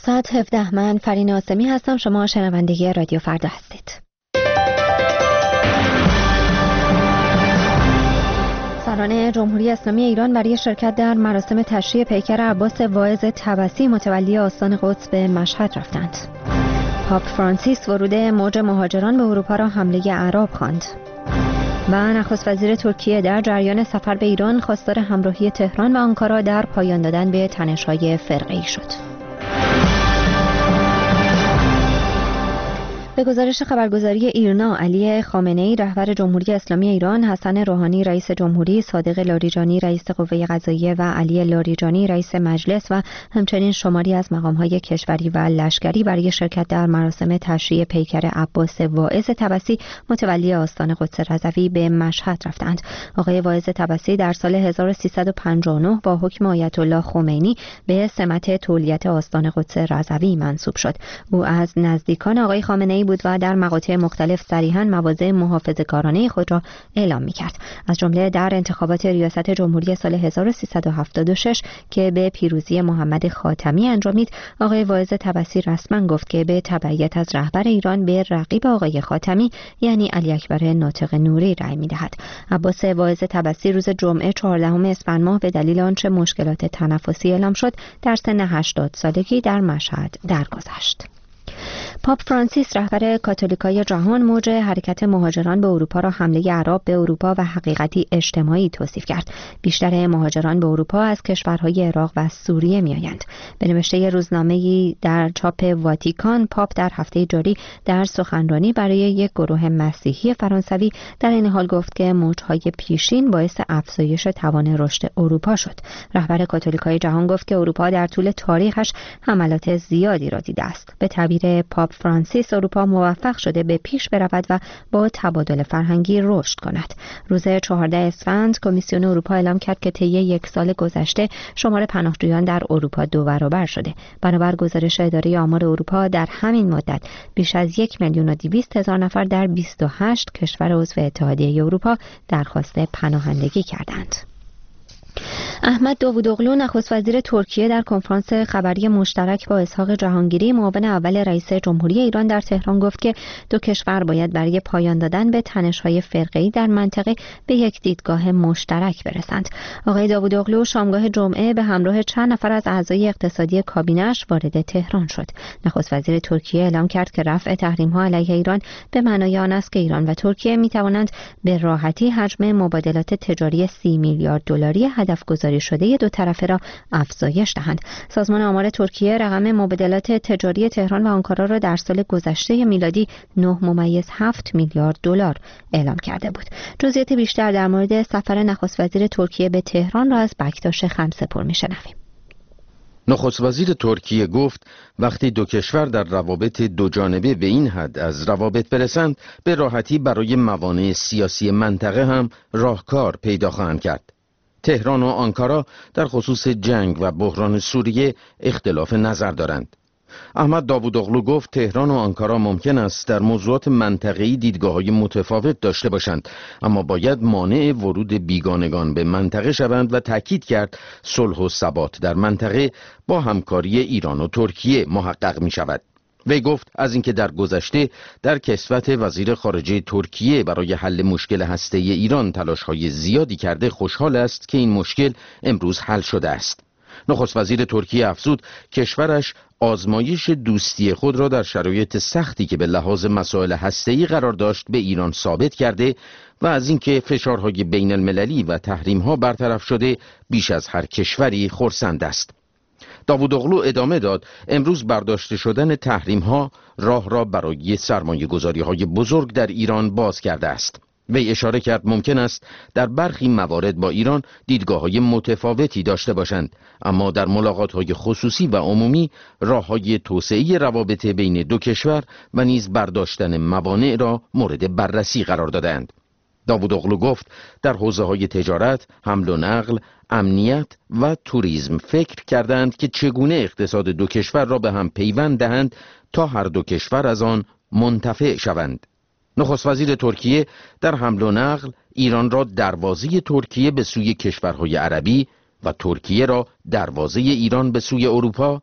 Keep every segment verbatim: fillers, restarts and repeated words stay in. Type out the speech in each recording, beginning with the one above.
ساعت هفده. من فرین آسمی هستم. شما شنونده رادیو فردا هستید. سران جمهوری اسلامی ایران برای شرکت در مراسم تشییع پیکر عباس واعظ طبسی متولی آستان قدس به مشهد رفتند. پاپ فرانسیس ورود موج مهاجران به اروپا را حمله اعراب خواند. و نخست وزیر ترکیه در جریان سفر به ایران خواستار همراهی تهران و آنکارا در پایان دادن به تنش‌های فرقه‌ای شد. به گزارش خبرگزاری ایرنا، علی خامنه‌ای رهبر جمهوری اسلامی ایران، حسن روحانی رئیس جمهوری، صادق لاریجانی رئیس قوه قضاییه و علی لاریجانی رئیس مجلس و همچنین شماری از مقام‌های کشوری و لشکری برای شرکت در مراسم تشییع پیکر عباس واعظ طبسی متولی آستان قدس رضوی به مشهد رفتند. آقای واعظ طبسی در سال هزار و سیصد و پنجاه و نه با حکم آیت الله خمینی به سمت تولیت آستان قدس رضوی منصوب شد. او از نزدیکان آقای خامنه‌ای بود و در مقاطع مختلف صریحاً مواضع محافظه‌کارانه خود را اعلام می‌کرد. از جمله در انتخابات ریاست جمهوری سال هزار و سیصد و هفتاد و شش که به پیروزی محمد خاتمی انجامید، آقای واعظ طبسی رسما گفت که به تبعیت از رهبر ایران به رقیب آقای خاتمی یعنی علی اکبر ناطق نوری رأی می‌دهد. عباس واعظ طبسی روز جمعه چهاردهم اسفند ماه به دلیل آنچه مشکلات تنفسی اعلام شد در سن هشتاد سالگی در مشهد درگذشت. پاپ فرانسیس رهبر کاتولیکای جهان موج حرکت مهاجران به اروپا را حمله اعراب به اروپا و حقیقتی اجتماعی توصیف کرد. بیشتر مهاجران به اروپا از کشورهای عراق و سوریه میآیند. به نوشته روزنامه‌ای در چاپ واتیکان، پاپ در هفته جاری در سخنرانی برای یک گروه مسیحی فرانسوی در این حال گفت که موج‌های پیشین باعث افزایش توان رشد اروپا شد. رهبر کاتولیکای جهان گفت که اروپا در طول تاریخش حملات زیادی را دیده است. به تعبیر پاپ فرانسیس، اروپا موفق شده به پیش برود و با تبادل فرهنگی رشد کند. روز چهاردهم اسفند کمیسیون اروپا اعلام کرد که طی یک سال گذشته شمار پناهجویان در اروپا دو برابر شده. بنابر گزارش اداره آمار اروپا در همین مدت بیش از یک میلیون و دویست هزار نفر در بیست و هشت کشور عضو اتحادیه اروپا درخواست پناهندگی کردند. احمد داوودوغلو نخست وزیر ترکیه در کنفرانس خبری مشترک با اسحاق جهانگیری معاون اول رئیس جمهوری ایران در تهران گفت که دو کشور باید برای پایان دادن به تنش‌های فرقه‌ای در منطقه به یک دیدگاه مشترک برسند. آقای داوودوغلو شامگاه جمعه به همراه چند نفر از اعضای اقتصادی کابینه‌اش وارد تهران شد. نخست وزیر ترکیه اعلام کرد که رفع تحریم‌ها علیه ایران به معنای آن است که ایران و ترکیه می‌توانند به راحتی حجم مبادلات تجاری سی میلیارد دلاری هدف گذاری شده دو طرفه را افزایش دهند. سازمان آمار ترکیه رقم مبادلات تجاری تهران و آنکارا را در سال گذشته میلادی نه ممیز هفت میلیارد دلار اعلام کرده بود. جزئیات بیشتر در مورد سفر نخست وزیر ترکیه به تهران را از بکتاش خمسه‌پور میشنویم. نخست وزیر ترکیه گفت وقتی دو کشور در روابط دو جانبه به این حد از روابط برسند، به راحتی برای موانع سیاسی منطقه هم راهکار پیدا خواهند کرد. تهران و آنکارا در خصوص جنگ و بحران سوریه اختلاف نظر دارند. احمد داوودوغلو گفت تهران و آنکارا ممکن است در موضوعات منطقه‌ای دیدگاه‌های متفاوت داشته باشند، اما باید مانع ورود بیگانگان به منطقه شوند و تاکید کرد صلح و ثبات در منطقه با همکاری ایران و ترکیه محقق می شود. وی گفت از اینکه در گذشته در کسوت وزیر خارجه ترکیه برای حل مشکل هسته‌ای ایران تلاش‌های زیادی کرده، خوشحال است که این مشکل امروز حل شده است. نخست وزیر ترکیه افزود کشورش آزمایش دوستی خود را در شرایط سختی که به لحاظ مسائل هسته‌ای قرار داشت به ایران ثابت کرده و از اینکه فشارهای بین المللی و تحریم‌ها برطرف شده بیش از هر کشوری خرسند است. داوودوغلو ادامه داد امروز برداشته شدن تحریم‌ها راه را برای سرمایه‌گذاری‌های بزرگ در ایران باز کرده است. وی اشاره کرد ممکن است در برخی موارد با ایران دیدگاه‌های متفاوتی داشته باشند، اما در ملاقات‌های خصوصی و عمومی راه‌های توسعه روابط بین دو کشور و نیز برداشتن موانع را مورد بررسی قرار دادند. داوودوغلو گفت در حوزه‌های تجارت، حمل و نقل، امنیت و توریسم فکر کردند که چگونه اقتصاد دو کشور را به هم پیوند دهند تا هر دو کشور از آن منتفع شوند. نخست وزیر ترکیه در حمل و نقل ایران را دروازه ترکیه به سوی کشورهای عربی و ترکیه را دروازه ایران به سوی اروپا،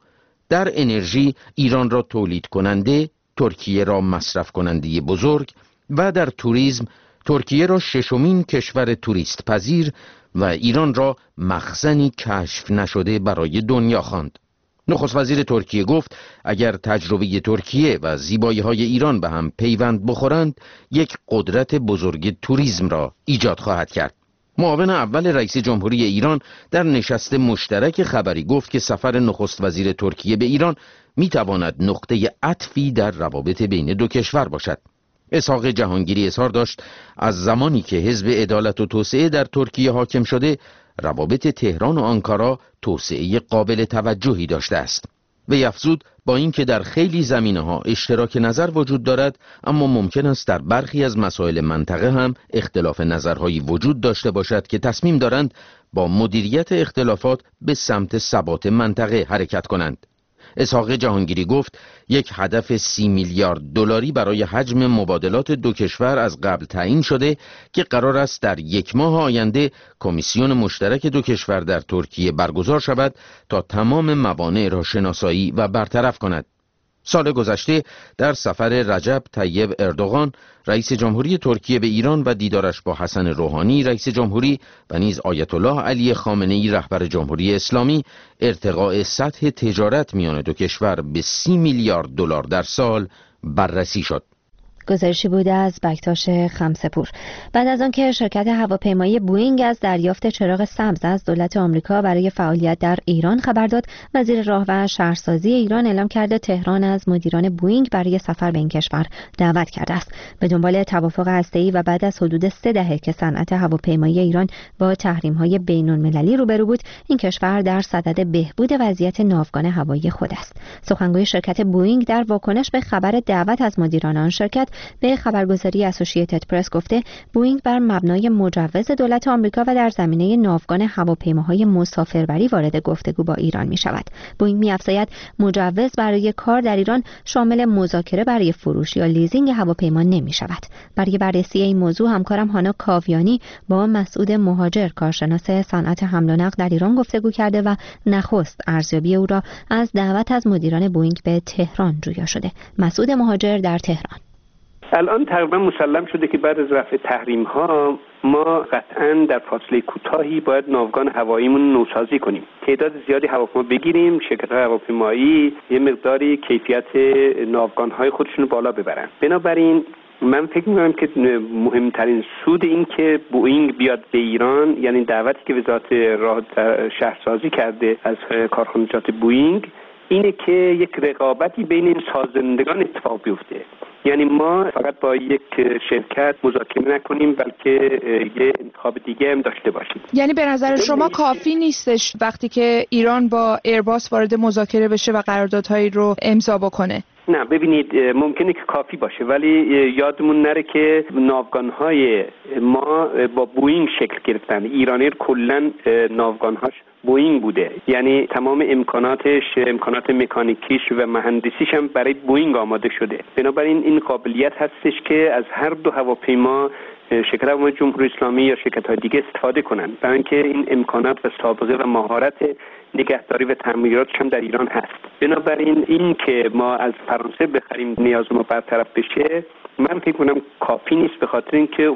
در انرژی ایران را تولید کننده، ترکیه را مصرف کننده بزرگ و در توریسم ترکیه را ششمین کشور توریست پذیر و ایران را مخزنی کشف نشده برای دنیا خواند. نخست وزیر ترکیه گفت اگر تجربه ترکیه و زیبایی‌های ایران به هم پیوند بخورند، یک قدرت بزرگ توریسم را ایجاد خواهد کرد. معاون اول رئیس جمهوری ایران در نشست مشترک خبری گفت که سفر نخست وزیر ترکیه به ایران میتواند نقطه عطفی در روابط بین دو کشور باشد. اسحاق جهانگیری اظهار داشت از زمانی که حزب عدالت و توسعه در ترکیه حاکم شده، روابط تهران و آنکارا توسعه قابل توجهی داشته است. وی افزود با اینکه در خیلی زمینه‌ها اشتراک نظر وجود دارد، اما ممکن است در برخی از مسائل منطقه هم اختلاف نظرهایی وجود داشته باشد که تصمیم دارند با مدیریت اختلافات به سمت ثبات منطقه حرکت کنند. اسحاق جهانگیری گفت یک هدف سی میلیارد دلاری برای حجم مبادلات دو کشور از قبل تعیین شده که قرار است در یک ماه آینده کمیسیون مشترک دو کشور در ترکیه برگزار شود تا تمام موانع را شناسایی و برطرف کند. سال گذشته در سفر رجب طیب اردوغان رئیس جمهوری ترکیه به ایران و دیدارش با حسن روحانی رئیس جمهوری و نیز آیت الله علی خامنه‌ای رهبر جمهوری اسلامی ارتقاء سطح تجارت میان دو کشور به سی میلیارد دلار در سال بررسی شد. گزارشی بوده از بکتاش خمسه‌پور. بعد از آنکه شرکت هواپیمایی بوئینگ از دریافت چراغ سبز از دولت آمریکا برای فعالیت در ایران خبر داد، وزیر راه و شهرسازی ایران اعلام کرده تهران از مدیران بوئینگ برای سفر به این کشور دعوت کرده است. به دنبال توافق هسته‌ای و بعد از حدود سه دهه که صنعت هواپیمایی ایران با تحریم‌های بین‌المللی روبرو بود، این کشور در صدد بهبود وضعیت ناوگان هوایی خود است. سخنگوی شرکت بوئینگ در واکنش به خبر دعوت از مدیران آن شرکت به خبرگزاری اسوسییتد پرس گفته بوئینگ بر مبنای مجوز دولت آمریکا و در زمینه ناوگان هواپیماهای مسافربری وارد گفتگو با ایران می شود. بوئینگ می افزاید مجوز برای کار در ایران شامل مذاکره برای فروش یا لیزینگ هواپیما نمی شود. برای بررسی این موضوع همکارم هانا کاویانی با مسعود مهاجر کارشناس صنعت حمل و نقل در ایران گفتگو کرده و نخست ارزیابی او را از دعوت از مدیران بوئینگ به تهران جویا شده. مسعود مهاجر در تهران. الان تقریبا مسلم شده که بعد از رفع تحریم ها ما قطعا در فاصله کوتاهی باید ناوگان هواییمون نوسازی کنیم، تعداد زیادی هواپیما بگیریم، شرکت‌های هواپیمایی یه مقداری کیفیت ناوگان‌های خودشون بالا ببرن. بنابراین من فکر می‌کنم که مهمترین سود این که بوئینگ بیاد به ایران، یعنی دعوتی که وزارت راه شهرسازی کرده از کارخانجات بوئینگ، اینه که یک رقابتی بین این سازندگان اتفاق بیفته. یعنی ما فقط با یک شرکت مذاکره نکنیم بلکه یه انتخاب دیگه هم داشته باشیم. یعنی به نظر شما کافی نیستش وقتی که ایران با ایرباس وارد مذاکره بشه و قراردادهایی رو امضا بکنه؟ نه ببینید، ممکنه که کافی باشه ولی یادمون نره که ناوگان‌های ما با بوئینگ شکل گرفتن. ایرانیر کلاً ناوگان‌هاش بوئینگ بوده، یعنی تمام امکاناتش، امکانات مکانیکیش و مهندسیش هم برای بوئینگ آماده شده. بنابراین این قابلیت هستش که از هر دو هواپیما شرکت هواپیمای جمهوری اسلامی یا شرکت‌های دیگه استفاده کنن، برای اینکه این امکانات و سابقه و مهارت نگهداری و تعمیراتش هم در ایران هست. بنابراین این که ما از فرانسه بخریم نیاز ما برطرف بشه، من فکر کنم کافی نیست، به خاطر اینکه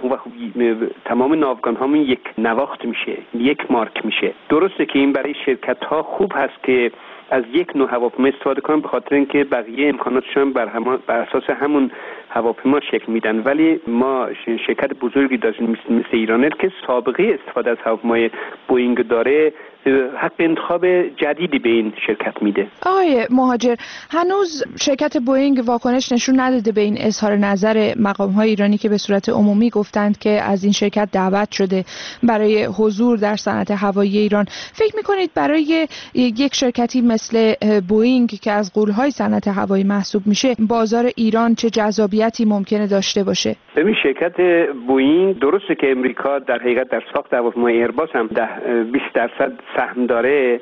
تمام ناوگان هامون یک نواخت میشه، یک مارک میشه. درسته که این برای شرکت ها خوب هست که از یک نوع هواپیما استفاده کنن، به خاطر اینکه بقیه امکاناتشون بر, هم... بر اساس همون هواپیما شکل میدن، ولی ما شرکت بزرگی داشتیم مثل ایرانر که سابقه استفاده از هواپیمای بوئینگ داره، حق انتخاب جدیدی به این شرکت میده. آقای مهاجر، هنوز شرکت بوئینگ واکنش نشون نداده به این اظهار نظر مقام‌های ایرانی که به صورت عمومی گفتند که از این شرکت دعوت شده برای حضور در صنعت هوایی ایران. فکر می‌کنید برای یک شرکتی مثل بوئینگ که از غول‌های صنعت هوایی محسوب میشه، بازار ایران چه جذابیتی ممکنه داشته باشه؟ ببین، شرکت بوئینگ درسته که امریکا در حقیقت در ساخت هواپیمای ایرباس هم ده بیست درصد سهم داره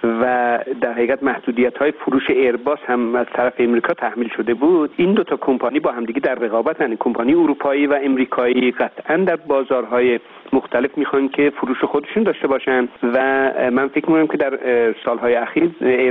و در حقیقت محدودیت‌های فروش ایرباس هم از طرف امریکا تحمیل شده بود. این دو تا کمپانی با همدیگه در رقابتن. کمپانی اروپایی و امریکایی قطعاً در بازارهای مختلف میخوان که فروش خودشون داشته باشن و من فکر می‌کنم که در سالهای اخیر ایرباس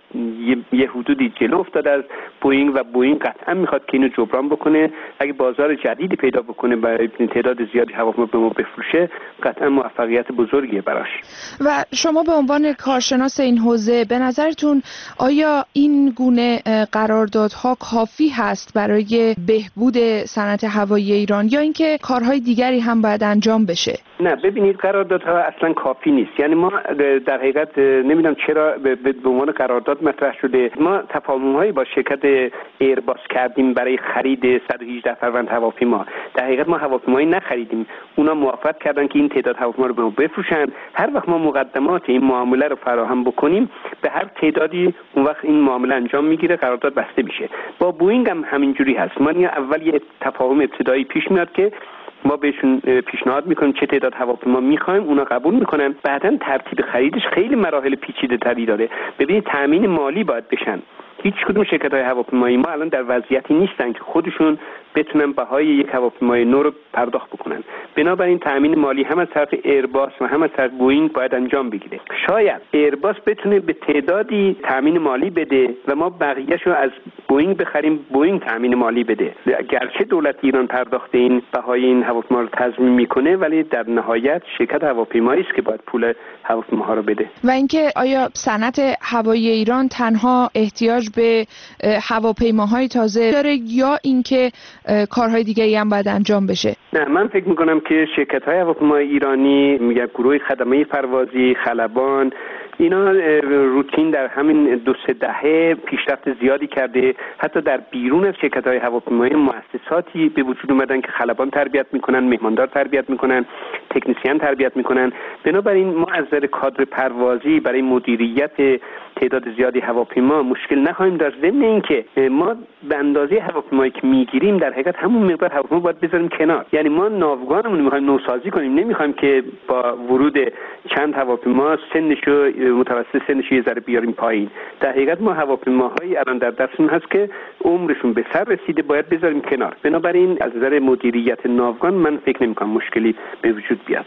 یه, یه حدودی جلو افتاده از بوئینگ و بوئینگ قطعا میخواد که اینو جبران بکنه. اگه بازار جدیدی پیدا بکنه برای تعداد زیادی هواپیما به ما بفروشه قطعا موفقیت بزرگیه براش. و شما به عنوان کارشناس این حوزه به نظرتون آیا این گونه قراردادها کافی هست برای بهبود صنعت هوایی ایران یا اینکه کارهای دیگری هم باید انجام بشه؟ نه ببینید قراردادها اصلا کافی نیست. یعنی ما در حقیقت نمیدونم چرا به عنوان قرارداد مطرح شده. ما تفاهم‌هایی با شرکت ایرباس کردیم برای خرید صد و هجده فروند هواپیما. در حقیقت ما هواپیمایی نخریدیم. اونا موافقت کردن که این تعداد هواپیما رو به ما بفروشن. هر وقت ما مقدمات این معامله رو فراهم بکنیم به هر تعدادی اون وقت این معامله انجام میگیره، قرارداد بسته میشه. با بوئینگ هم همینجوری هست. ما اول یه تفاهم ابتدایی پیش میاد که ما بهشون پیشنهاد میکنیم چه تعداد هواپیما میخوایم، اونا قبول میکنن. بعداً ترتیب خریدش خیلی مراحل پیچیده تری داره. ببینید تامین مالی باید بشن. هیچ کدوم شرکت‌های هواپیمایی ما الان در وضعیتی نیستن که خودشون بتونن بهای یک هواپیمای نو رو پرداخت بکنن. بنابراین تامین مالی هم از طرف ایرباس و هم از طرف بوئینگ باید انجام بگیره. شاید ایرباس بتونه به تعدادی تامین مالی بده و ما بقیه‌شو از بوئینگ بخریم، بوئینگ تامین مالی بده. گرچه دولت ایران پرداخت این بهای این هواپیما رو تضمین میکنه ولی در نهایت شرکت هواپیمایی است که باید پول هواپیماها رو بده. و اینکه آیا صنعت هوایی ایران تنها احتیاج به هواپیماهای تازه داره یا اینکه کارهای دیگه‌ای هم باید انجام بشه؟ نه من فکر میکنم که شرکت‌های هواپیمای ایرانی میگه گروه خدمه پروازی، خلبان، اینا روتین در همین دو سه دهه پیشرفت زیادی کرده. حتی در بیرون از شرکت‌های هواپیمایی مؤسساتی به وجود اومدن که خلبان تربیت میکنن، مهماندار تربیت میکنن، تکنسین تربیت میکنن. بنابراین ما از نظر کادر پروازی برای مدیریت تعداد زیادی هواپیما مشکل نخواهیم داشت. ضمن اینکه ما به اندازه هواپیمایی که میگیریم در حقیقت همون مقدار هواپیما باید بذاریم کنار. یعنی ما ناوگانمون میخوایم نوسازی کنیم، نمیخوایم که با ورود چند هواپیما سنشو متوسط سنشو یه ذره بیاریم پایین. در حقیقت ما هواپیماهایی الان در دستمون هست که عمرشون به سر رسیده باید بذاریم کنار. بنابراین از نظر مدیریت ناوگان من فکر نمی‌کنم مشکلی به وجود بیاد.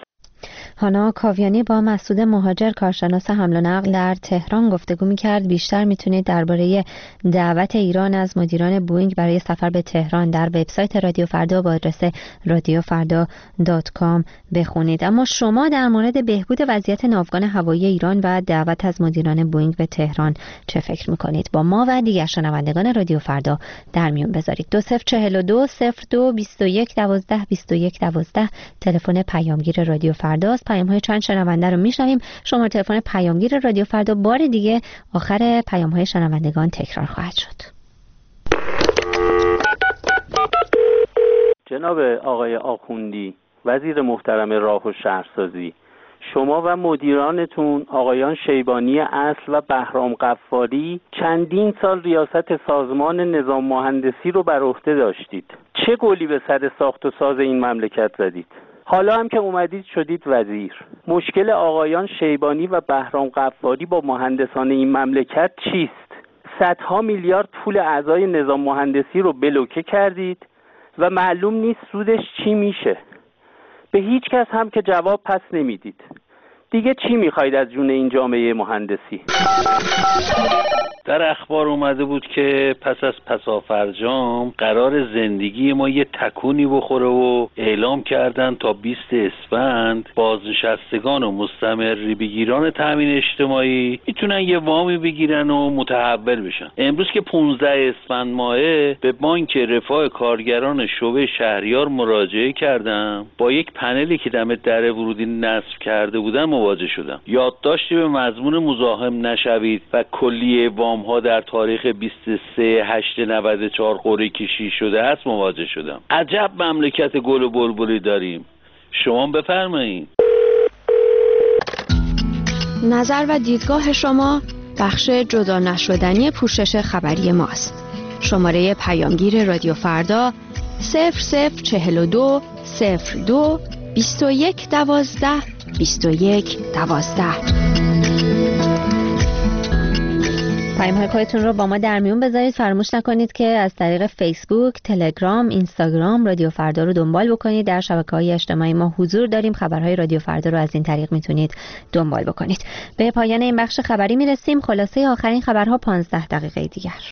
هانا کاویانی با مسعود مهاجر کارشناس حمل و نقل در تهران گفتگو می‌کرد. بیشتر میتونید درباره دعوت ایران از مدیران بوئینگ برای سفر به تهران در وبسایت رادیو فردا با آدرس رادیو فردا دات کام بخونید. اما شما در مورد بهبود وضعیت ناوگان هوایی ایران و دعوت از مدیران بوئینگ به تهران چه فکر می‌کنید؟ با ما و دیگر شنوندگان رادیو فردا در میون بذارید. دو صفر چهل دو صفر دو بیست و یک دوازده بیست و یک دوازده تلفن پیامگیر رادیو فردا. پیام‌های چند شنونده رو میشنویم. شماره تلفن پیامگیر رادیو فردا بار دیگه آخر پیام‌های شنوندگان تکرار خواهد شد. جناب آقای آخوندی، وزیر محترم راه و شهرسازی، شما و مدیرانتون آقایان شیبانی اصل و بهرام قفاری چندین سال ریاست سازمان نظام مهندسی رو بر عهده داشتید. چه گلی به سر ساخت و ساز این مملکت زدید؟ حالا هم که اومدید شدید وزیر. مشکل آقایان شیبانی و بهرام قفاری با مهندسان این مملکت چیست؟ صدها میلیارد پول اعضای نظام مهندسی رو بلوکه کردید و معلوم نیست سودش چی میشه. به هیچ کس هم که جواب پس نمیدید. دیگه چی میخواید از جون این جامعه مهندسی؟ در اخبار اومده بود که پس از پسافرجام قرار زندگی ما یه تکونی بخوره و اعلام کردن تا بیست اسفند بازنشستگان و مستمری بگیران تامین اجتماعی میتونن یه وامی بگیرن و متحول بشن. امروز که پانزده اسفند ماهه به بانک رفاه کارگران شعبه شهریار مراجعه کردم. با یک پنلی که دم در ورودی نصب کرده بودن مواجه شدم. یادداشتی به مضمون مزاحم نشوید و کلیه وام ها در تاریخ بیست و سه هشت نود و چهار قرعه کشی شده است مواجه شدم. عجب مملکت گل و بلبلی داریم. شما بفرمایید. نظر و دیدگاه شما بخش جدا نشدنی پوشش خبری ماست. شماره پیامگیر رادیو فردا صفر صفر چهل و دو صفر دو بیست و یک دوازده بیست و یک دوازده. پیام‌های خودتون رو با ما در میون بذارید. فراموش نکنید که از طریق فیسبوک، تلگرام، اینستاگرام رادیو فردا رو دنبال بکنید. در شبکه‌های اجتماعی ما حضور داریم. خبرهای رادیو فردا رو از این طریق میتونید دنبال بکنید. به پایان این بخش خبری میرسیم. خلاصه آخرین خبرها پانزده دقیقه دیگر.